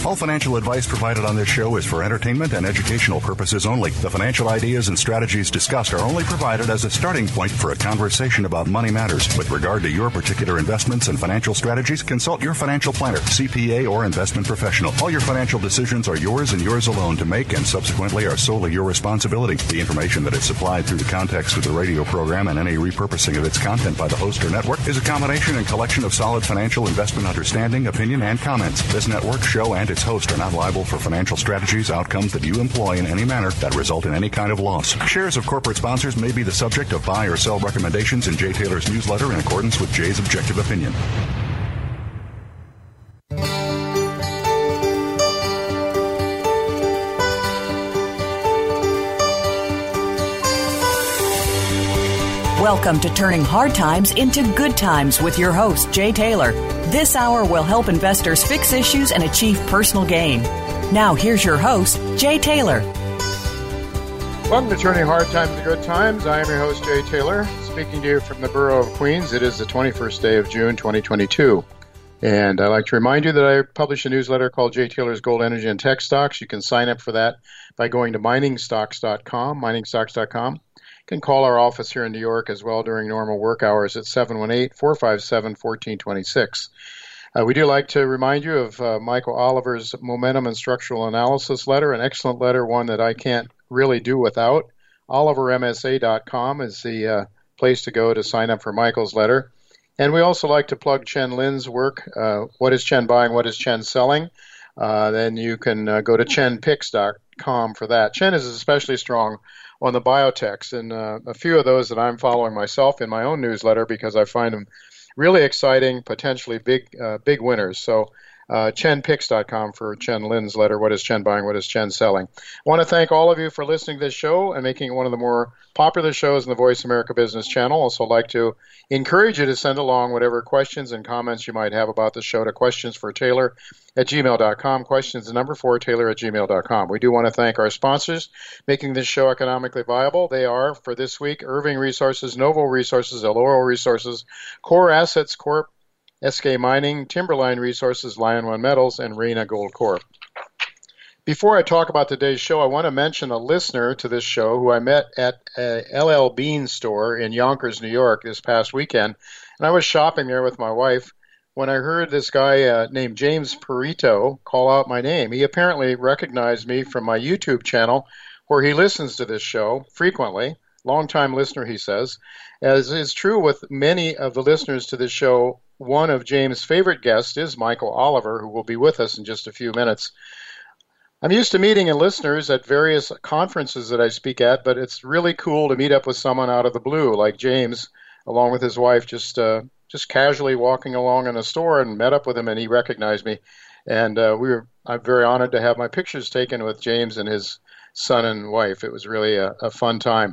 All financial advice provided on this show is for entertainment and educational purposes only. The financial ideas and strategies discussed are only provided as a starting point for a conversation about money matters. With regard to your particular investments and financial strategies, consult your financial planner, CPA, or investment professional. All your financial decisions are yours and yours alone to make, and subsequently are solely your responsibility. The information that is supplied through the context of the radio program and any repurposing of its content by the host or network is a combination and collection of solid financial investment understanding, opinion, and comments. This network, show, and its host are not liable for financial strategies, outcomes that you employ in any manner that result in any kind of loss. Shares of corporate sponsors may be the subject of buy or sell recommendations in Jay Taylor's newsletter in accordance with Jay's objective opinion. Welcome to Turning Hard Times into Good Times with your host, Jay Taylor. This hour will help investors fix issues and achieve personal gain. Now, here's your host, Jay Taylor. Welcome to Turning Hard Times into Good Times. I am your host, Jay Taylor, speaking to you from the Borough of Queens. It is the 21st day of June, 2022. And I'd like to remind you that I publish a newsletter called Jay Taylor's Gold, Energy, and Tech Stocks. You can sign up for that by going to miningstocks.com, miningstocks.com. You can call our office here in New York as well during normal work hours at 718-457-1426. We do like to remind you of Michael Oliver's Momentum and Structural Analysis letter, an excellent letter, one that I can't really do without. OliverMSA.com is the place to go to sign up for Michael's letter. And we also like to plug Chen Lin's work, What is Chen Buying, What is Chen Selling? Then you can go to chenpicks.com for that. Chen is especially strong on the biotechs, and a few of those that I'm following myself in my own newsletter because I find them really exciting, potentially big winners. So chenpicks.com for Chen Lin's letter, What is Chen Buying, What is Chen Selling? I want to thank all of you for listening to this show and making it one of the more popular shows in the Voice America Business Channel. Also like to encourage you to send along whatever questions and comments you might have about the show to questionsfortaylor@gmail.com, questions 4taylor@gmail.com. We do want to thank our sponsors making this show economically viable. They are, for this week, Irving Resources, Novo Resources, Eloro Resources, Core Assets Corp., SK Mining, Timberline Resources, Lion One Metals, and Reyna Gold Corp. Before I talk about today's show, I want to mention a listener to this show who I met at a LL Bean store in Yonkers, New York this past weekend. And I was shopping there with my wife when I heard this guy named James Perito call out my name. He apparently recognized me from my YouTube channel where he listens to this show frequently. Longtime listener, he says. As is true with many of the listeners to this show, one of James' favorite guests is Michael Oliver, who will be with us in just a few minutes. I'm used to meeting listeners at various conferences that I speak at, but it's really cool to meet up with someone out of the blue, like James, along with his wife, just casually walking along in a store, and met up with him, and he recognized me. And I'm very honored to have my pictures taken with James and his son and wife. It was really a fun time.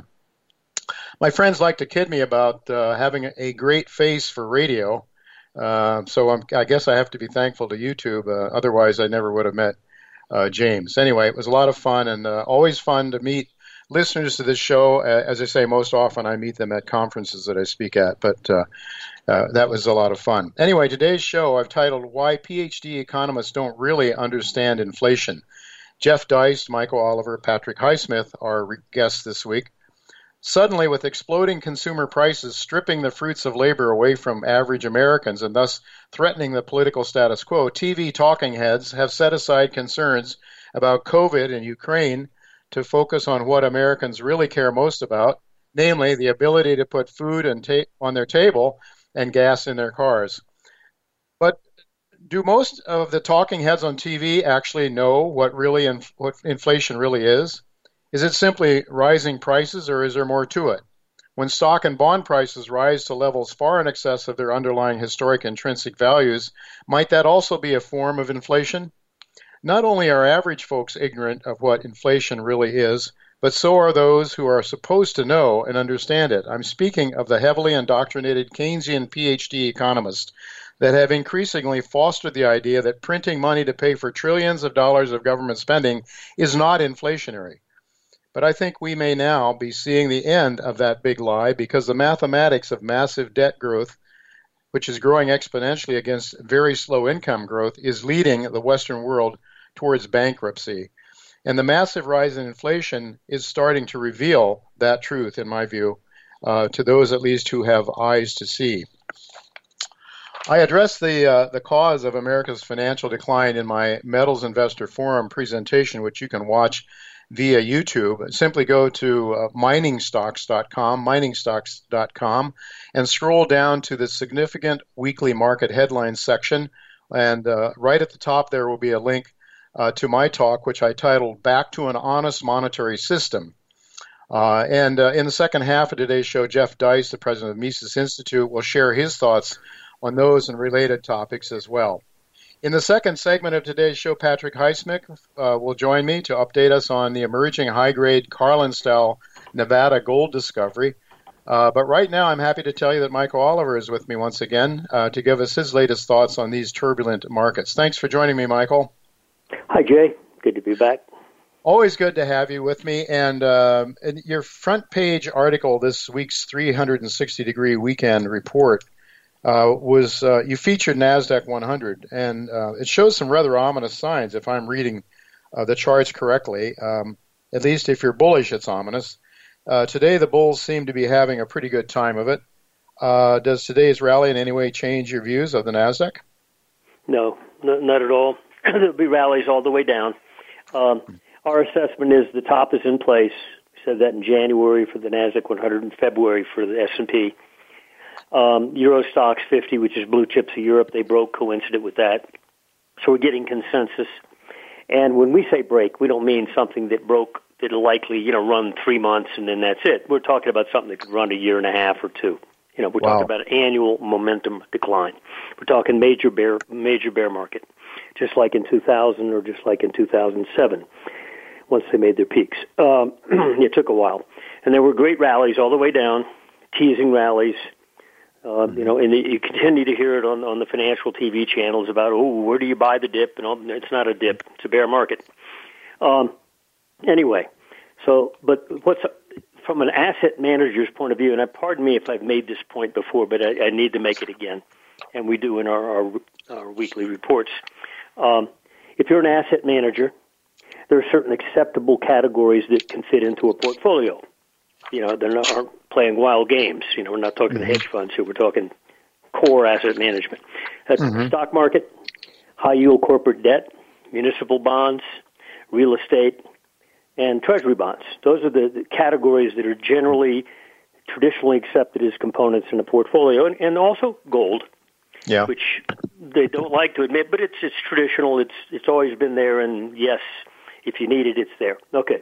My friends like to kid me about having a great face for radio. So I guess I have to be thankful to YouTube. Otherwise, I never would have met James. Anyway, it was a lot of fun, and always fun to meet listeners to this show. As I say, most often I meet them at conferences that I speak at, but that was a lot of fun. Anyway, today's show I've titled Why PhD Economists Don't Really Understand Inflation. Jeff Deist, Michael Oliver, Patrick Highsmith are guests this week. Suddenly, with exploding consumer prices stripping the fruits of labor away from average Americans and thus threatening the political status quo, TV talking heads have set aside concerns about COVID and Ukraine to focus on what Americans really care most about, namely the ability to put food on their table and gas in their cars. But do most of the talking heads on TV actually know what inflation really is? Is it simply rising prices, or is there more to it? When stock and bond prices rise to levels far in excess of their underlying historic intrinsic values, might that also be a form of inflation? Not only are average folks ignorant of what inflation really is, but so are those who are supposed to know and understand it. I'm speaking of the heavily indoctrinated Keynesian PhD economists that have increasingly fostered the idea that printing money to pay for trillions of dollars of government spending is not inflationary. But I think we may now be seeing the end of that big lie, because the mathematics of massive debt growth, which is growing exponentially against very slow income growth, is leading the Western world towards bankruptcy. And the massive rise in inflation is starting to reveal that truth, in my view, to those at least who have eyes to see. I addressed the cause of America's financial decline in my Metals Investor Forum presentation, which you can watch via YouTube. Simply go to miningstocks.com, and scroll down to the significant weekly market headlines section. And right at the top there will be a link to my talk, which I titled Back to an Honest Monetary System. And in the second half of today's show, Jeff Deist, the president of Mises Institute, will share his thoughts on those and related topics as well. In the second segment of today's show, Patrick Highsmith will join me to update us on the emerging high-grade Carlin-style Nevada gold discovery. But right now, I'm happy to tell you that Michael Oliver is with me once again to give us his latest thoughts on these turbulent markets. Thanks for joining me, Michael. Hi, Jay. Good to be back. Always good to have you with me. And in your front page article, this week's 360-degree weekend report, you featured NASDAQ 100, and it shows some rather ominous signs, if I'm reading the charts correctly. At least if you're bullish, it's ominous. Today, the bulls seem to be having a pretty good time of it. Does today's rally in any way change your views of the NASDAQ? No, not at all. There'll be rallies all the way down. Our assessment is the top is in place. We said that in January for the NASDAQ 100, in February for the S&P. Euro Stoxx 50, which is blue chips of Europe, they broke coincident with that. So we're getting consensus. And when we say break, we don't mean something that broke that'll likely, run 3 months and then that's it. We're talking about something that could run a year and a half or two. We're talking about an annual momentum decline. We're talking major bear market, just like in 2000 or just like in 2007, once they made their peaks. It took a while. And there were great rallies all the way down, teasing rallies. And you continue to hear it on the financial TV channels about, where do you buy the dip? And it's not a dip; it's a bear market. Anyway, but what's from an asset manager's point of view? And pardon me if I've made this point before, but I need to make it again, and we do in our weekly reports. If you're an asset manager, there are certain acceptable categories that can fit into a portfolio. Aren't playing wild games. We're not talking hedge funds here. We're talking core asset management. That's the stock market, high-yield corporate debt, municipal bonds, real estate, and treasury bonds. Those are the categories that are traditionally accepted as components in a portfolio, and also gold, which they don't like to admit, but it's traditional. It's always been there, and yes, if you need it, it's there. Okay.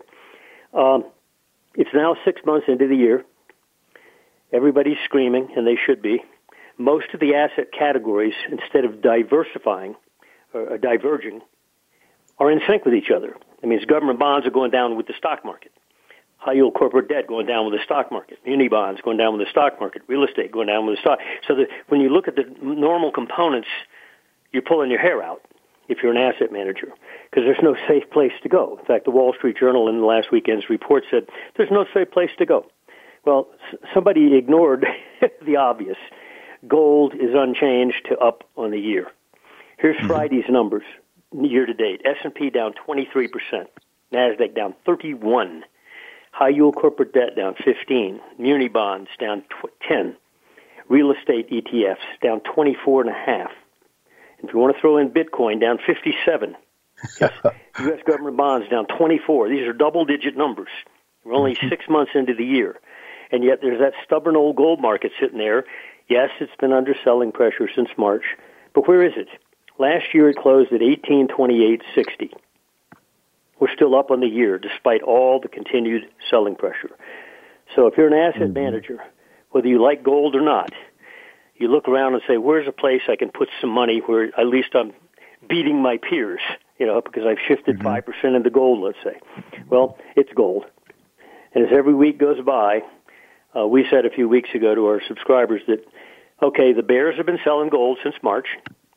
It's now 6 months into the year. Everybody's screaming, and they should be. Most of the asset categories, instead of diversifying or diverging, are in sync with each other. That means government bonds are going down with the stock market. High-yield corporate debt going down with the stock market. Muni bonds going down with the stock market. Real estate going down with the stock. So that when you look at the normal components, you're pulling your hair out if you're an asset manager, because there's no safe place to go. In fact, the Wall Street Journal in last weekend's report said there's no safe place to go. Well, somebody ignored the obvious. Gold is unchanged to up on the year. Here's Friday's numbers, year to date. S&P down 23%. NASDAQ down 31%. High-yield corporate debt down 15%. Muni bonds down 10%. Real estate ETFs down 24.5%. If you want to throw in Bitcoin, down 57%. Yes. U.S. government bonds down 24%. These are double-digit numbers. We're only 6 months into the year. And yet there's that stubborn old gold market sitting there. Yes, it's been under selling pressure since March. But where is it? Last year it closed at 1828.60. We're still up on the year despite all the continued selling pressure. So if you're an asset manager, whether you like gold or not, you look around and say, where's a place I can put some money where at least I'm beating my peers, because I've shifted 5% into gold, let's say. Well, it's gold. And as every week goes by, we said a few weeks ago to our subscribers that, okay, the bears have been selling gold since March,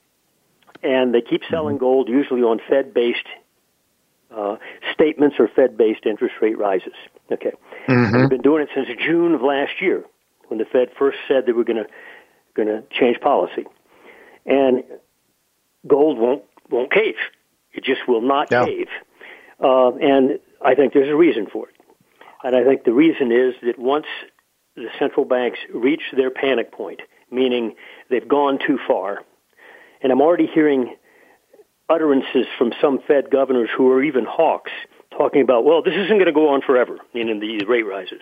and they keep selling gold usually on Fed-based statements or Fed-based interest rate rises. Okay. They've been doing it since June of last year when the Fed first said they were going to change policy. And gold won't cave. It just will not cave. And I think there's a reason for it. And I think the reason is that once the central banks reach their panic point, meaning they've gone too far, and I'm already hearing utterances from some Fed governors who are even hawks talking about, well, this isn't going to go on forever, meaning the rate rises.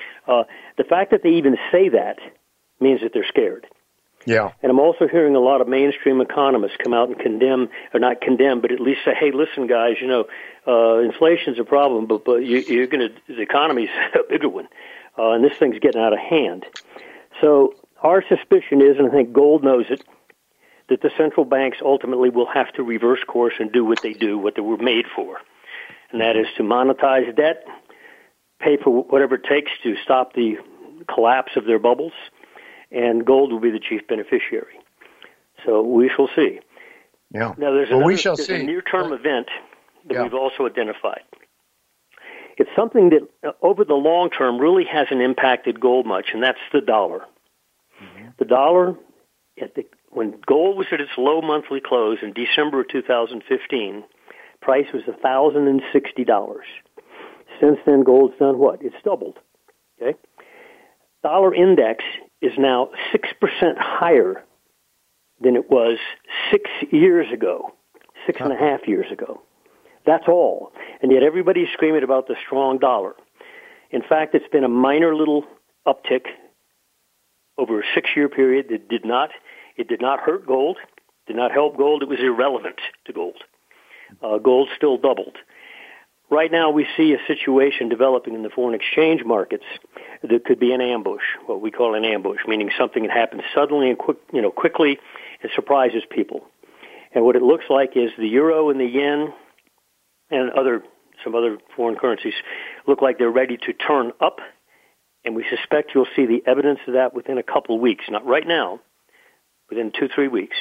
The fact that they even say that means that they're scared. Yeah. And I'm also hearing a lot of mainstream economists come out and condemn, or not condemn, but at least say, hey, listen, guys, inflation's a problem, but the economy's a bigger one, and this thing's getting out of hand. So our suspicion is, and I think gold knows it, that the central banks ultimately will have to reverse course and do what they were made for, and that is to monetize debt, pay for whatever it takes to stop the collapse of their bubbles, and gold will be the chief beneficiary. So we shall see. Yeah. Now, there's a near-term event that we've also identified. It's something that over the long term really hasn't impacted gold much, and that's the dollar. Mm-hmm. The dollar, when gold was at its low monthly close in December of 2015, price was $1,060. Since then, gold's done what? It's doubled. Okay? Dollar index is now 6% higher than it was 6 years ago, 6.5 years ago. That's all. And yet everybody's screaming about the strong dollar. In fact, it's been a minor little uptick over a 6-year period that did not hurt gold, did not help gold. It was irrelevant to gold. Gold still doubled. Right now, we see a situation developing in the foreign exchange markets that could be an ambush, what we call an ambush, meaning something that happens suddenly and quickly and surprises people. And what it looks like is the euro and the yen and some other foreign currencies look like they're ready to turn up, and we suspect you'll see the evidence of that within a couple of weeks, not right now, within 2-3 weeks.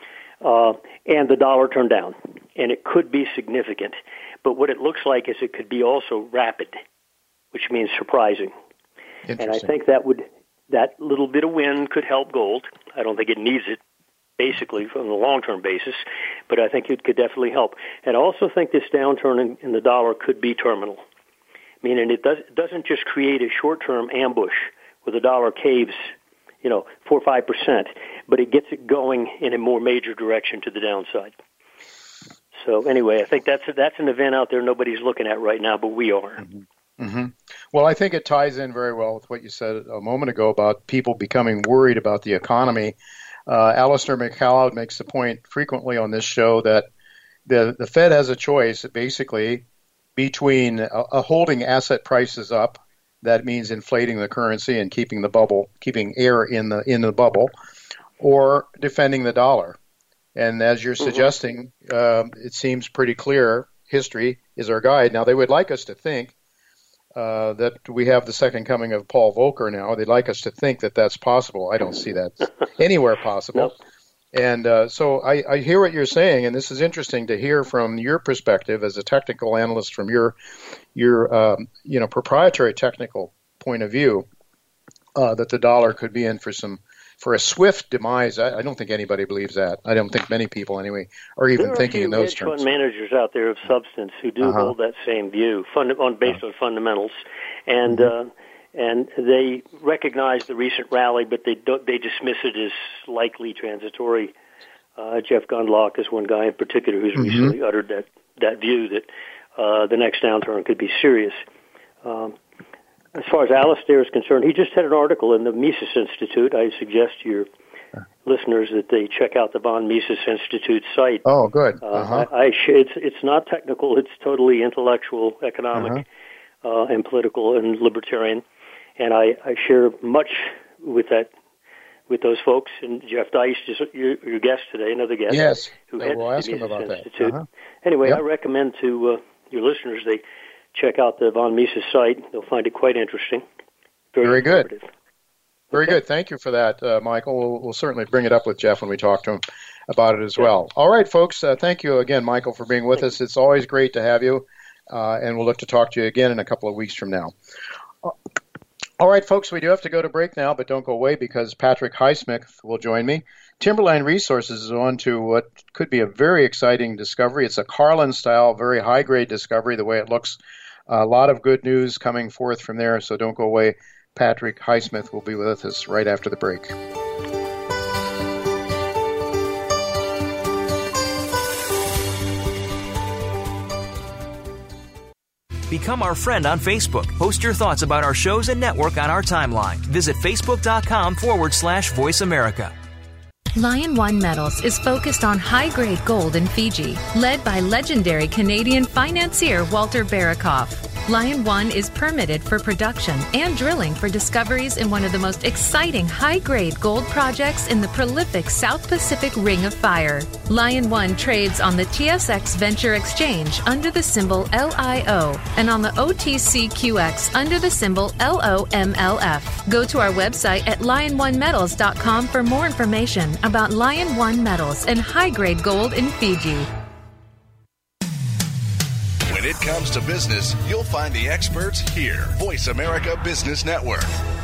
And the dollar turned down, and it could be significant. But what it looks like is it could be also rapid, which means surprising. And I think that little bit of wind could help gold. I don't think it needs it, basically, from the long-term basis, but I think it could definitely help. And I also think this downturn in the dollar could be terminal, meaning it doesn't just create a short-term ambush where the dollar caves 4 or 5%, but it gets it going in a more major direction to the downside. So anyway, I think that's an event out there nobody's looking at right now, but we are. Mm-hmm. Mm-hmm. Well, I think it ties in very well with what you said a moment ago about people becoming worried about the economy. Alistair McLeod makes the point frequently on this show that the Fed has a choice, basically, between holding asset prices up. That means inflating the currency and keeping air in the bubble, or defending the dollar. And as you're suggesting, it seems pretty clear. History is our guide. Now, they would like us to think that we have the second coming of Paul Volcker now. They'd like us to think that that's possible. I don't see that anywhere possible. Nope. And so I hear what you're saying, and this is interesting to hear from your perspective as a technical analyst from your proprietary technical point of view, that the dollar could be in for a swift demise. I don't think anybody believes that. I don't think many people, anyway, are even thinking in those terms. There are a few hedge fund managers out there of substance who do hold that same view, based on fundamentals, and and they recognize the recent rally, but they dismiss it as likely transitory. Jeff Gundlach is one guy in particular who's recently uttered that view that the next downturn could be serious. As far as Alistair is concerned, he just had an article in the Mises Institute. I suggest to your listeners that they check out the von Mises Institute site. Oh, good. It's not technical. It's totally intellectual, economic, and political and libertarian. And I share much with those folks. And Jeff Deist is your guest today, another guest. Yes, who heads we'll ask the him about Institute. that. Anyway, I recommend to your listeners they check out the von Mises site. They'll find it quite interesting. Very good. Very good. Thank you for that, Michael. We'll certainly bring it up with Jeff when we talk to him about it as well. All right, folks. Thank you again, Michael, for being with us. It's always great to have you, and we'll look to talk to you again in a couple of weeks from now. All right, folks, we do have to go to break now, but don't go away because Patrick Highsmith will join me. Timberline Resources is on to what could be a very exciting discovery. It's a Carlin-style, very high-grade discovery, the way it looks. A lot of good news coming forth from there, so don't go away. Patrick Highsmith will be with us right after the break. Become our friend on Facebook. Post your thoughts about our shows and network on our timeline. Visit Facebook.com/Voice America. Lion One Metals is focused on high-grade gold in Fiji, led by legendary Canadian financier Walter Barakoff. Lion One is permitted for production and drilling for discoveries in one of the most exciting high-grade gold projects in the prolific South Pacific Ring of Fire. Lion One trades on the TSX Venture Exchange under the symbol LIO and on the OTCQX under the symbol LOMLF. Go to our website at liononemetals.com for more information about Lion One Metals and high-grade gold in Fiji. When it comes to business, you'll find the experts here. Voice America Business Network.